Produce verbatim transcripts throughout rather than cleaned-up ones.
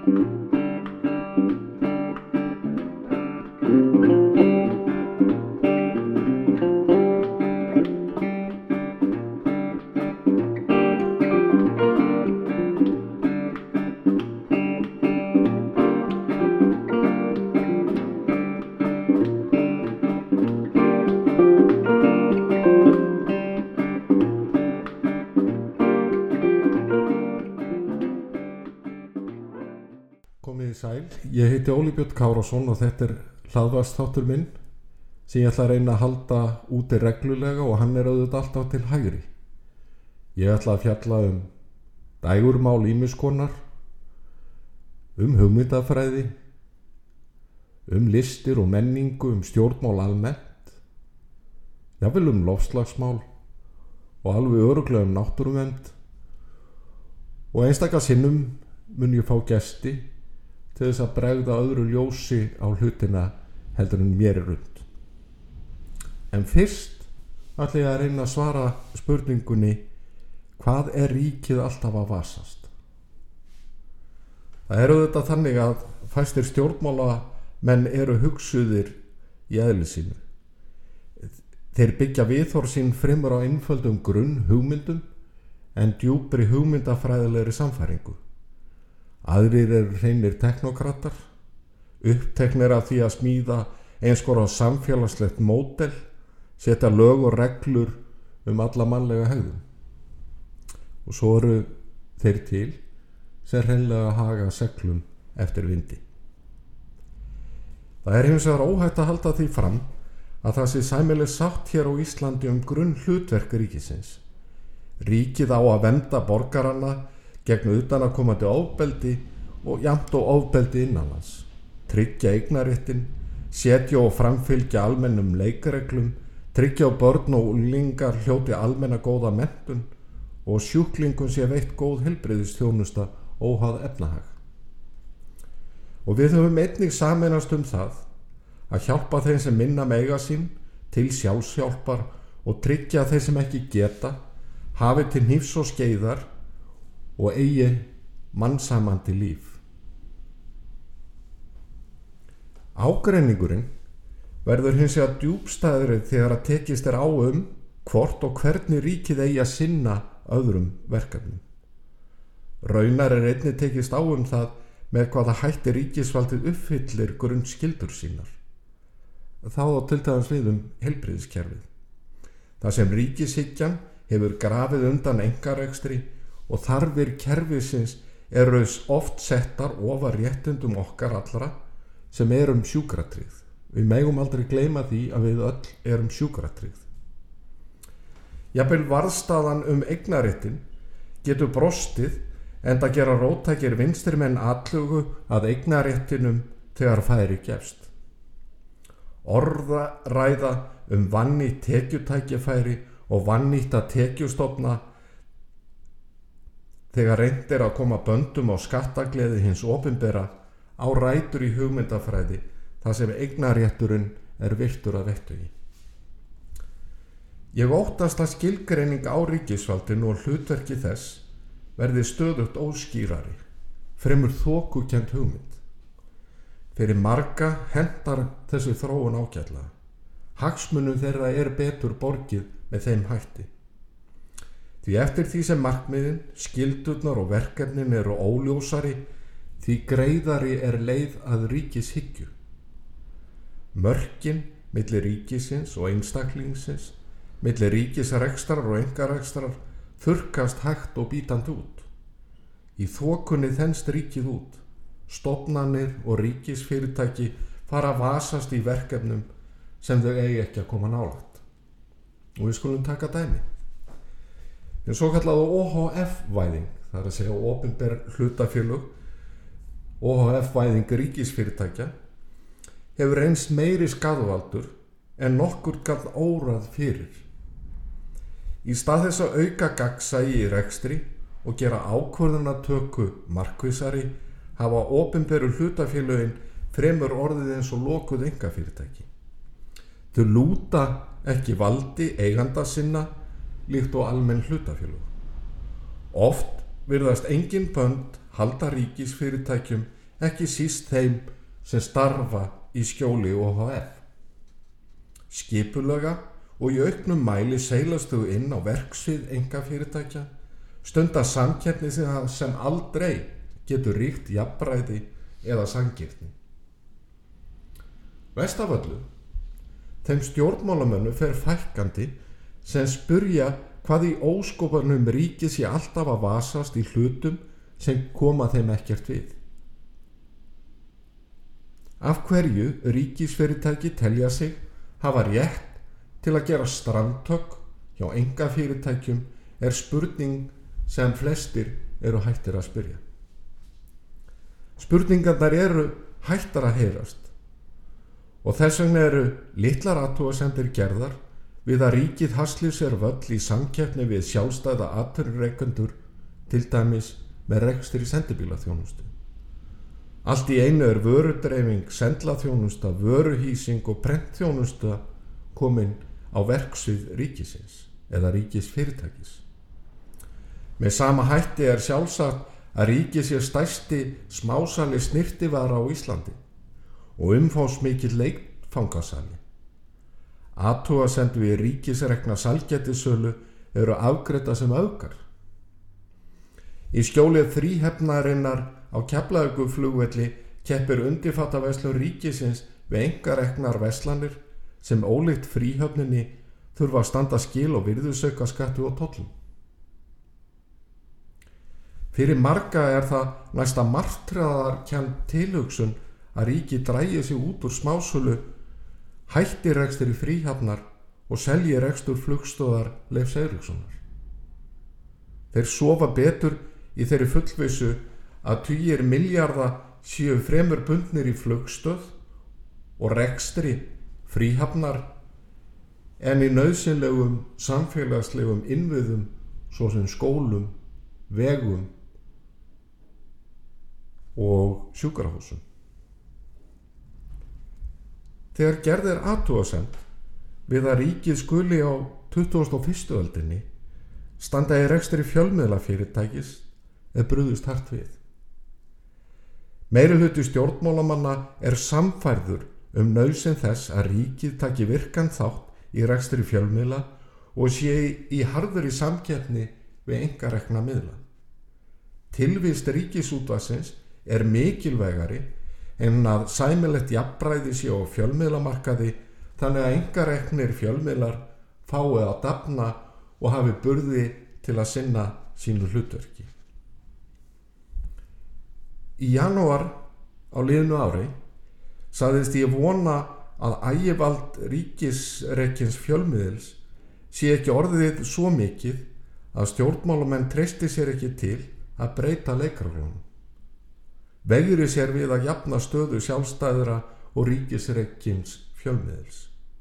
Komið í sæl, ég heiti Óli Björn Kárason og þetta er hlaðvarpsþáttur minn sem ég ætla að reyna að halda úti reglulega og hann er auðvitað alltaf til hægri. Ég ætla að fjalla um dægurmál ýmiss konar, um hugmyndafræði, um listir og menningu, um stjórnmál almennt, jafnvel um loftslagsmál og alveg örugglega um náttúruvernd og einstaka sinnum mun ég fá gesti til þess að bregða öðru ljósi á hlutina heldur en mér er unnt. En fyrst ætla ég að reyna að svara spurningunni: hvað er ríkið alltaf að vasast? Það er auðvitað þannig að fæstir stjórnmálamenn eru hugsuðir í eðli sínu. Þeir byggja viðhorf sín fremur á einföldum grunn hugmyndum en djúpri hugmyndafræðilegri samfæringu. Aðrir eru hreinir teknokratar, uppteknir af því að smíða eins konar samfélagslegt módel, setja lög og reglur um alla mannlega hegðun. Og svo eru þeir til sem hreinlega haga seglum eftir vindi. Það er hins vegar óhætt að halda því fram að það sé sæmileg sátt hér á Íslandi um grunn hlutverk ríkisins. Ríkið á að vernda borgarana gegn utanaðkomandi ofbeldi og jafnt og ofbeldi innanlands, tryggja eignarréttinn, setja og framfylgja almennum leikreglum, tryggja á börn og unglingar hljóti almenna góða menntun og sjúklingum sé veitt góð heilbrigðisþjónusta óháð efnahag. Og við höfum einnig sameinast um það að hjálpa þeim sem minna mega sín til sjálfshjálpar og tryggja þeir sem ekki geta hafi til hnífs og skeiðar og eigi mannsæmandi líf. Ágreiningurinn verður hins vegar djúpstæðri þegar að tekist er á um hvort og hvernig ríkið eigi að sinna öðrum verkefnum. Raunar er einnig tekist á um það með hvaða hætti ríkisvaldið uppfyllir grunnskyldur sínar. Þá á til dæmis við um heilbrigðiskerfið. Það sem ríkishyggjan hefur grafið undan einkarekstri og þarfir kerfisins eru oft settar ofar réttindum okkar allra sem erum sjúkratryggð. Við megum aldrei gleyma því að við öll erum sjúkratryggð. Jafnvel varðstaðan um eignarréttin getur brostið enda gera róttækir vinstrimenn athugu að eignarréttinum þegar færi gefst. Orðaræða um vannýtt tekjutækifæri og vannýtta tekjustofna þegar reynt er að koma böndum á skattagleði hins opinbera á rætur í hugmyndafræði þar sem eignarrétturinn er virtur að vettugi. Ég óttast að skilgreining á ríkisvaldinu og hlutverki þess verði stöðugt óskýrari, fremur þokukennd hugmynd. Fyrir marga hentar þessi þróun ágætlega. Hagsmunum þeirra er betur borgið með þeim hætti. Því eftir því sem markmiðin, skyldurnar og verkefnin eru óljósari, því greiðari er leið að ríkishyggju. Mörkin milli ríkisins og einstaklingsins, milli ríkisrekstrar og einkarekstrar þurrkast hægt og bítandi út. Í þokunni þenst ríkið út. Stofnanir og ríkisfyrirtæki fara að vasast í verkefnum sem þau eigi ekki að koma nálægt. Og við skulum taka dæmi. En svo kallaðu O H F-væðing, það er að segja opinber hlutafélög, O H F-væðing ríkisfyrirtækja, hefur reynst meiri skaðvaldur en nokkur gall órað fyrir. Í stað þess að auka gagnsæi í rekstri og gera ákvörðunartöku markvissari hafa opinberu hlutafélögin fremur orðið eins og lokuð einkafyrirtæki. Þau lúta ekki valdi eiganda sinna líkt og almenn hlutafélög. Oft virðast engin bönd halda ríkisfyrirtækjum ekki síst þeim sem starfa í skjóli O H F. Skipulega og í auknum mæli seilast þau inn á verksvið einkafyrirtækja, stunda samkeppni sem aldrei getur ríkt jafnræði eða sanngirni. Verst af öllu, þeim stjórnmálamönnum fer fækkandi sem spurja hvað í óskopunum ríkið sé alltaf að vasast í hlutum sem koma þeim ekkert við. Af hverju ríkisfyrirtæki telja sig hafa rétt til að gera strandhögg hjá einkafyrirtækjum er spurning sem flestir eru hættir að spyrja. Spurningarnar eru hættar að heyrast og þess vegna eru litlar athugasemdir gerðar við að ríkið hasli sér völl í samkeppni við sjálfstæða atvinnurekendur, til dæmis með rekstri sendibílaþjónustu. Allt í einu er vörudreifing, sendlaþjónusta, vöruhýsing og prentþjónusta komin á verksvið ríkisins eða ríkisfyrirtækis. Með sama hætti er sjálfsagt að ríkið sé stærsti smásali snyrtivara á Íslandi og umfangsmikill leikfangasali. Athugasemdir við ríkisrekna sælgætisölu eru afgreidda sem öfgar. Í skjóli þríhefnarinnar á Keflavíkurflugvelli keppir undirfattaverslun ríkisins við einkareknar verslanir sem ólíkt fríhöfninni þurfa að standa skil og virðisaukaskatti og tollum. Fyrir marga er það næsta martraðarkennd tilhugsun að ríki drægi sig út úr smásölu, hætti rekstur í fríhafnar og selji rekstur flugstöðar Leifs Eiríkssonar. Þeir sofa betur í þeirri fullvissu að tugir milljarða séu fremur bundnir í flugstöð og rekstri fríhafnar en í nauðsynlegum samfélagslegum innviðum svo sem skólum, vegum og sjúkrahúsum. Þegar gerð er athugasemd við að ríkið skuli á tuttugustu og fyrstu öldinni standa í rekstri fjölmiðlafyrirtækis er brugðist hart við. Meirihluti stjórnmálamanna er samfærður um nauðsyn þess að ríkið taki virkan þátt í rekstri fjölmiðla og sé í harðri samkeppni við einkarekna miðla. Tilvist ríkisútvarpsins er mikilvægari en að sæmilegt jafnræði sé á fjölmiðlamarkaði þannig að einkareknir fjölmiðlar fái að dafna og hafi burði til að sinna sínu hlutverki. Í janúar á liðnu ári sagðist ég vona að ægivald ríkisrekins fjölmiðils sé ekki orðið svo mikið að stjórnmálamenn treysti sér ekki til að breyta leikreglunum. Veigri sér við að jafna stöðu sjálfstæðra og ríkisrekins fjölmiðils.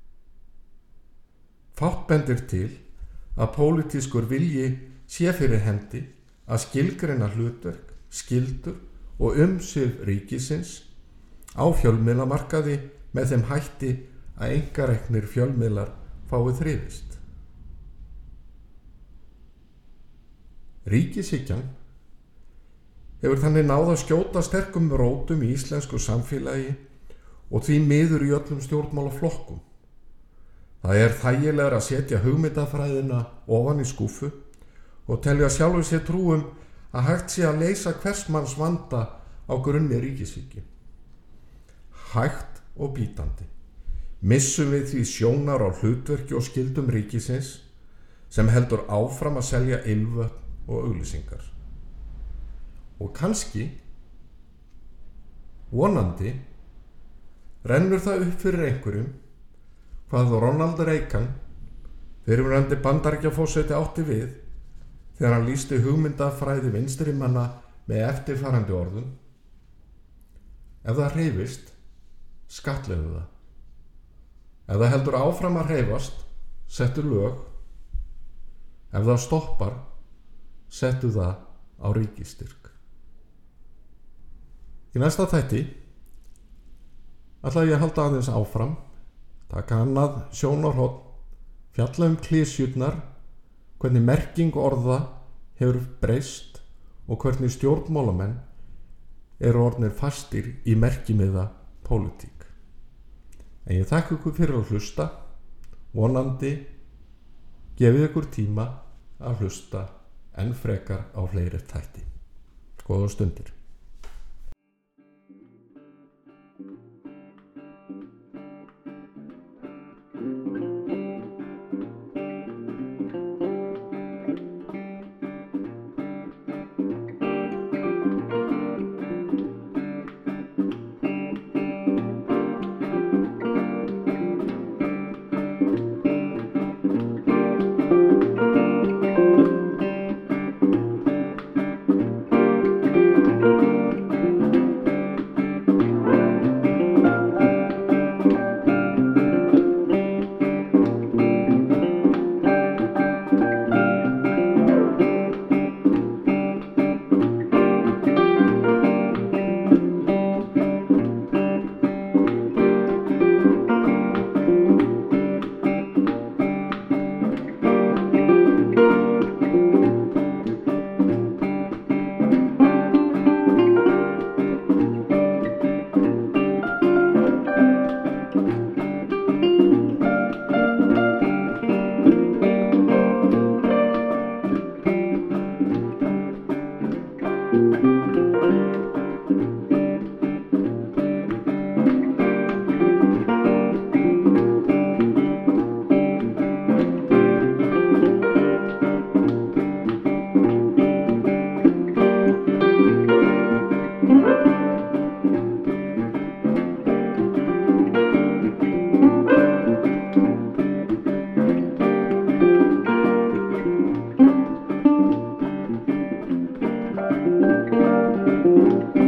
Fátt bendir til að pólitískur vilji sé fyrir hendi að skilgreina hlutverk, skyldur og umsvif ríkisins á fjölmiðlamarkaði með þeim hætti að einkareknir fjölmiðlar fái þrifist. Ríkishyggjan hefur þannig náð að skjóta sterkum rótum í íslensku samfélagi og því miður í öllum stjórnmálaflokkum. Það er þægilegra að setja hugmyndafræðina ofan í skúffu og telja sjálfur sér trúum að hægt sé að leysa hvers manns vanda á grunni ríkishyggju. Hægt og bítandi missum við því sjónar á hlutverki og skyldum ríkisins sem heldur áfram að selja ylvötn og auglýsingar. Og kannski, vonandi, rennur það upp fyrir einhverjum hvað Ronald Reagan, fyrrverandi Bandaríkjaforseti, átti við þegar hann lýsti hugmyndafræði vinstrimanna með eftirfarandi orðum: ef það hreyfist, skattlegu það. Ef það heldur áfram að hreyfast, settu lög. Ef það stoppar, settu það á ríkisstyrk. Í næsta þætti ætla ég að halda aðeins áfram, taka annað sjónarhorn, fjalla um klisjurnar, hvernig merking orða hefur breyst og hvernig stjórnmálamenn eru orðnir fastir í merkimiða pólitík. En ég þakka ykkur fyrir að hlusta, vonandi gefið ykkur tíma að hlusta enn frekar á fleiri þætti. Góða stundir. Thank you.